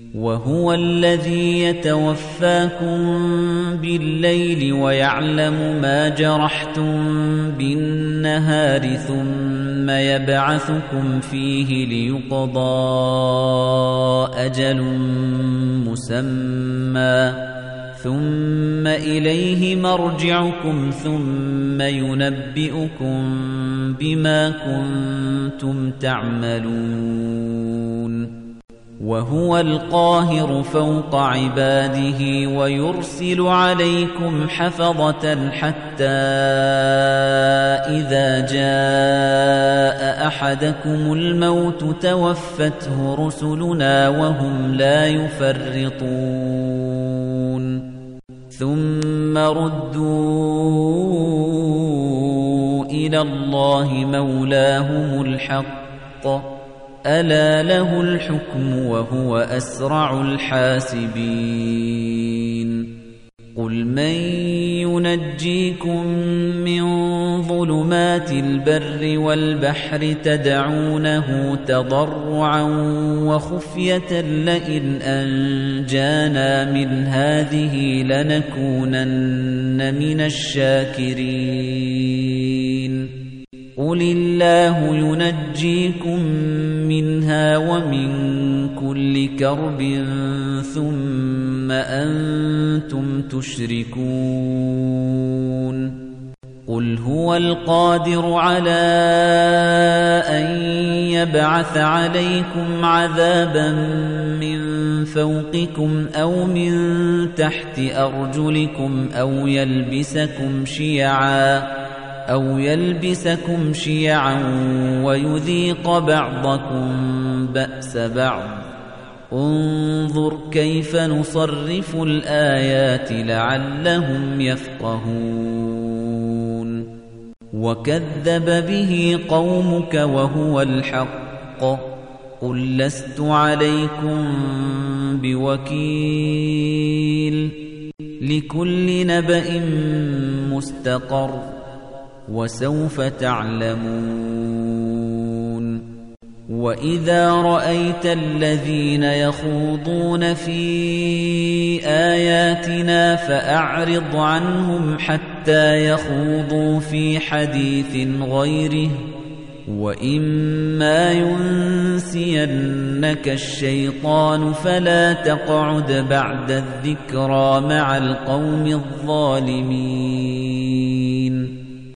وهو الذي يتوفاكم بالليل ويعلم ما جرحتم بالنهار ثم يبعثكم فيه ليقضى أجل مسمى ثم إليه مرجعكم ثم ينبئكم بما كنتم تعملون وهو القاهر فوق عباده ويرسل عليكم حفظة حتى إذا جاء أحدكم الموت توفته رسلنا وهم لا يفرطون ثم ردوا إلى الله مولاهم الحق ألا له الحكم وهو أسرع الحاسبين قل من ينجيكم من ظلمات البر والبحر تدعونه تضرعا وخفية لئن أنجانا من هذه لنكونن من الشاكرين قل الله ينجيكم منها ومن كل كرب ثم أنتم تشركون قل هو القادر على أن يبعث عليكم عذابا من فوقكم أو من تحت أرجلكم أو يلبسكم شيعا ويذيق بعضكم بأس بعض انظر كيف نصرف الآيات لعلهم يفقهون وكذب به قومك وهو الحق قل لست عليكم بوكيل لكل نبأ مستقر وسوف تعلمون وإذا رأيت الذين يخوضون في آياتنا فأعرض عنهم حتى يخوضوا في حديث غيره وإما ينسينك الشيطان فلا تقعد بعد الذكرى مع القوم الظالمين